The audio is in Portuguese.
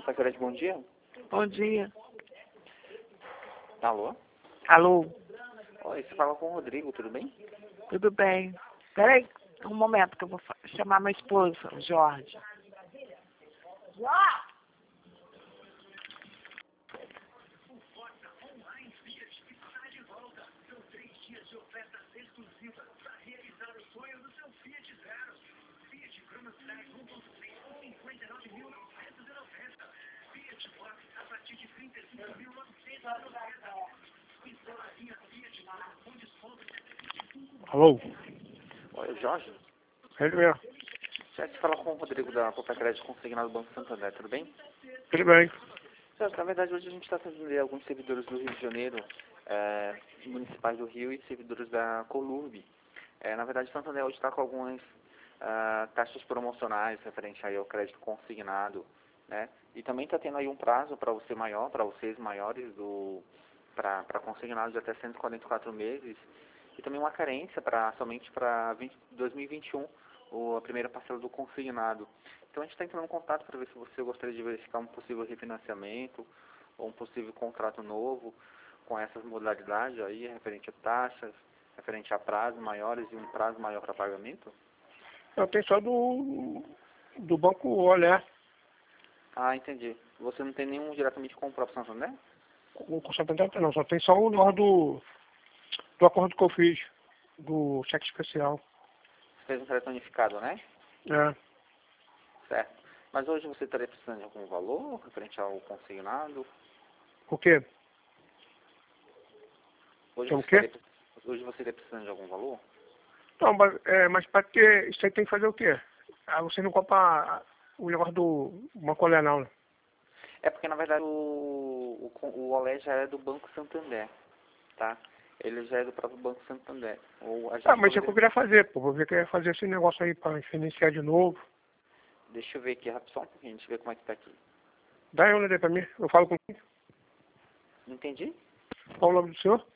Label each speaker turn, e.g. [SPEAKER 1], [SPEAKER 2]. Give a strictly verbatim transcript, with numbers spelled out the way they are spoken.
[SPEAKER 1] Pacurete, bom dia.
[SPEAKER 2] Bom dia.
[SPEAKER 1] Alô?
[SPEAKER 2] Alô?
[SPEAKER 1] Oi, você fala com o Rodrigo, tudo bem?
[SPEAKER 2] Tudo bem? Peraí, um momento que eu vou fa- chamar meu esposo, o Jorge.
[SPEAKER 3] Alô?
[SPEAKER 1] Oi, Jorge.
[SPEAKER 3] Ele mesmo.
[SPEAKER 1] Você fala com o Rodrigo da Popecrédito Consignado do Banco Santander, tudo bem?
[SPEAKER 3] Tudo bem.
[SPEAKER 1] Jorge, na verdade, hoje a gente está atendendo alguns servidores do Rio de Janeiro, é, municipais do Rio e servidores da Colurb. É, na verdade, o Santander hoje está com algumas ah, taxas promocionais referente aí ao crédito consignado, né? E também está tendo aí um prazo para você maior, para vocês maiores, do para consignados de até cento e quarenta e quatro meses, e também uma carência para somente para dois mil e vinte e um, o, a primeira parcela do consignado. Então a gente está entrando em contato para ver se você gostaria de verificar um possível refinanciamento ou um possível contrato novo com essas modalidades aí, referente a taxas, referente a prazos maiores e um prazo maior para pagamento.
[SPEAKER 3] Eu tenho só do, do Banco Olhar,
[SPEAKER 1] Ah, entendi. Você não tem nenhum diretamente com o próprio Santander?
[SPEAKER 3] com o Santander não, só tem só o nó do, do acordo que eu fiz, do cheque especial.
[SPEAKER 1] Você fez um crédito unificado, né?
[SPEAKER 3] É.
[SPEAKER 1] Certo. Mas hoje você estaria precisando de algum valor referente ao consignado?
[SPEAKER 3] O quê?
[SPEAKER 1] Hoje
[SPEAKER 3] Que é o
[SPEAKER 1] você
[SPEAKER 3] quê?
[SPEAKER 1] estaria, hoje você estaria precisando de algum valor?
[SPEAKER 3] Não, mas, é, mas para ter, isso aí tem que fazer o quê? Ah, você não compra o negócio do Banco Olhar não, né?
[SPEAKER 1] É porque, na verdade, o, o, o Olé já é do Banco Santander, tá? Ele já é do próprio Banco Santander. Ou a gente
[SPEAKER 3] Ah, mas isso é que
[SPEAKER 1] poderia...
[SPEAKER 3] eu queria fazer, pô. Vou ver que eu ia fazer esse negócio aí para financiar de novo.
[SPEAKER 1] Deixa eu ver aqui, só um pouquinho, deixa eu ver como é que tá aqui.
[SPEAKER 3] Dá aí uma ideia pra mim, eu falo com quem?
[SPEAKER 1] Entendi?
[SPEAKER 3] Qual o nome do senhor?